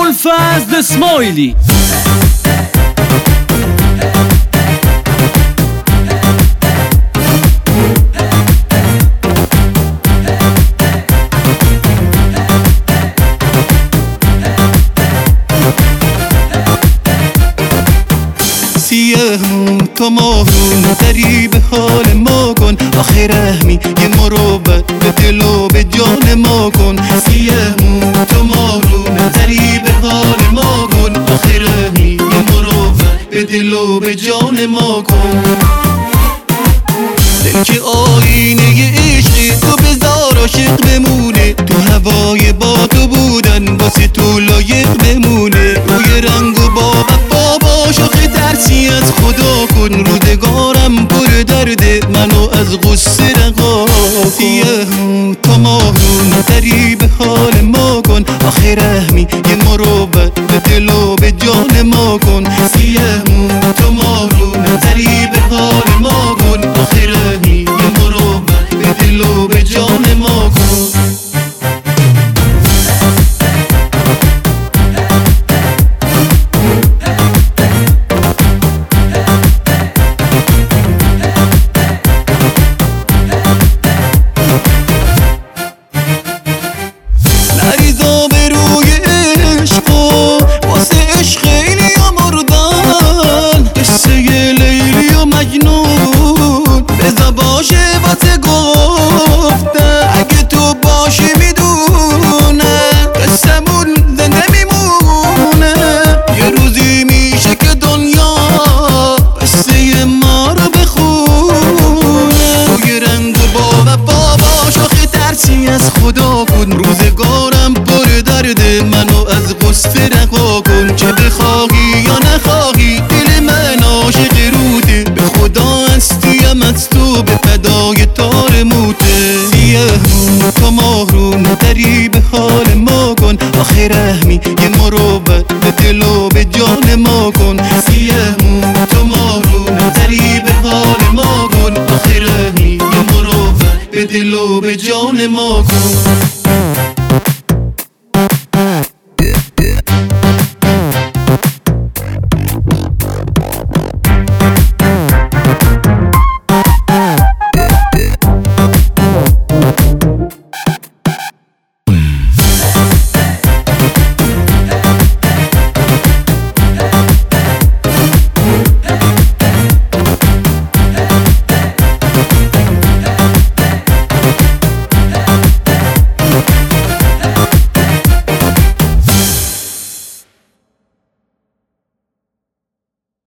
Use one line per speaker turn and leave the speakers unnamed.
ابوالفضل اسماعیلی.
تو ماهون دری به حال ما کن، آخه رحمی یه مروت به دل و به جان ما کن. سیه مو تو ماهون دری به حال ما کن، آخه رحمی یه مروت به دل و به جان ما کن. دل که آینه عشقی تو بذار عاشق بمونه، تو هوای با تو بودن واسه تو لایق بمونه. روی رنگ و با وفا باش، آخه ترسی از خدا کن. روزگارم پر درده منو از غصه رها کن. سیه مو تو ماهون دری به حال ما کن، آخه رحمی یه مروت به دل و به جان ما کن. سیه مو تو ماهون دری به حال ما کن، آخه رحمی یه مروت به دل و به جان ما کن. اگه تو باشی میدونه قصمون زنده میمونه. یه روزی میشه که دنیا قصه ما رو بخونه. توی رنگ و با وفا باش، آخه ترسی از خدا کن. روزگارم پر درده منو از غصه رها کن. چه بخواهی یا نخواهی دل من عاشق روته، به خدا هستیم از تو به فدای تار موته. سیه مو تو ماهرون دری به حال ما کن، آخه رحمی یه مروت به دل و به جان ما کن. سیه مو تو ماهرون دری به حال ما کن، آخه رحمی یه مروت به دل و به جان ما کن.